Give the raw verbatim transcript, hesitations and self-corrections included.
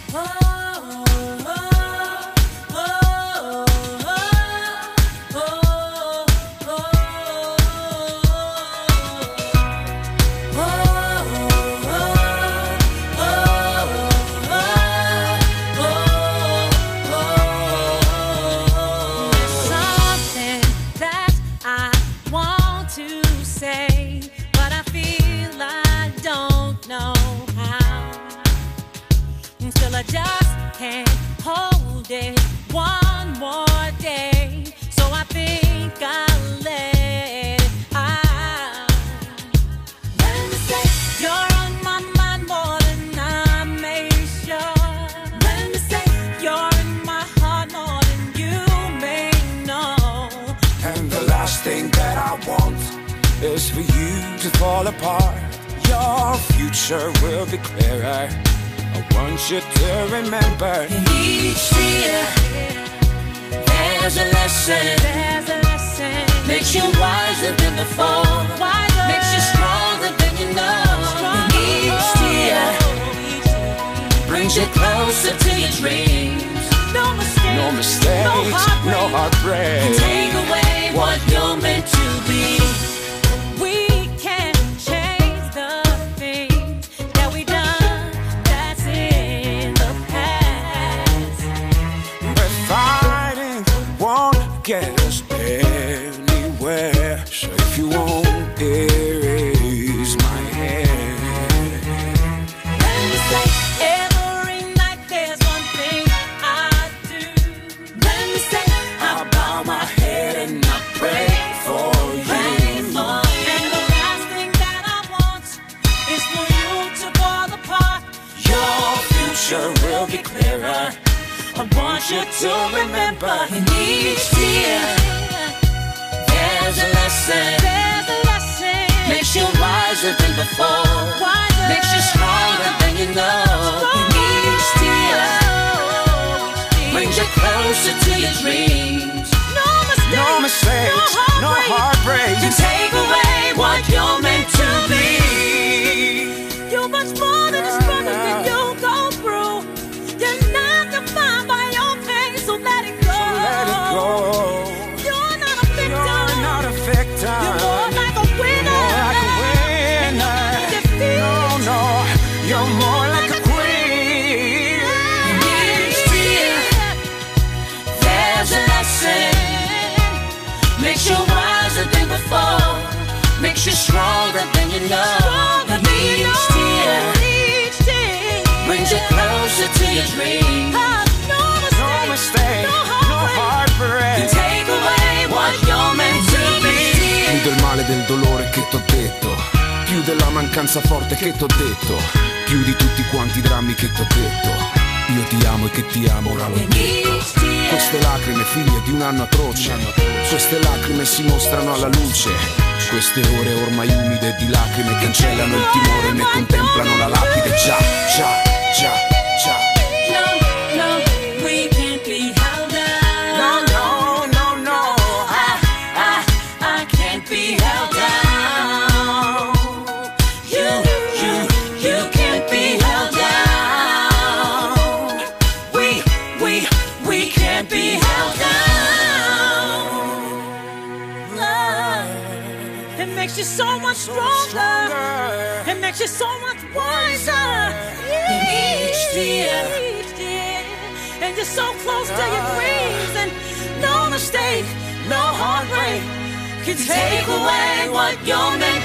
Still I just can't hold it one more day, so I think I'll let it out. Let me say you're on my mind more than I made sure. Let me say you're in my heart more than you may know. And the last thing that I want is for you to fall apart. Your future will be clearer. I want you to remember, in each tear there's a lesson, there's a lesson. Makes you wiser than before, wiser. Makes you stronger than you know. Stronger. In each tear brings you closer to your dreams. No mistakes, no, mistakes, no, heartbreak. No heartbreak. And take away what you're meant to be. Get us anywhere. So if you won't erase my hand, let me say every night there's one thing I do. Let me say I bow my head and I pray for you. Pray for you. And the last thing that I want is for you to fall apart. Your future will be clearer. I want you to remember, in each tear there's a lesson, there's a lesson. Makes you wiser than before, wiser. Makes you stronger than you know. Stronger. In each tear brings you closer to your dreams. No mistakes, no, mistakes, no heartbreak. To take away what you're meant to be. You're much more than a struggle that you go through. You're not defined by your pain, so let it go. So let it go. You're not a victim. You're not a victim. You're more like a winner. More like a winner. No, no, you're more like a queen. In each tear there's a lesson. Makes you wiser than before. Makes you stronger than you know. In each tear brings you closer to your dreams. No mistake, no, mistake, no heartbreak. Can take away what you're meant to be. Più del male del dolore che t'ho detto, più della mancanza forte che t'ho detto, più di tutti quanti drammi che t'ho detto. Io ti amo e che ti amo, ora lo detto. Queste lacrime figlie di un anno atroce, queste lacrime si mostrano alla luce. Queste ore ormai umide di lacrime cancellano il timore e ne contemplano la lapide. Già, già, già, già. No, no, we can't be held down. No, no, no, no. I, I, I can't be held down. You, you, you can't be held down. We, we, we can't be held down. Love, it makes you so much stronger. It makes you so much wiser. In each tear, and you're so close to your dreams, and no mistake, no heartbreak can take away what you're meant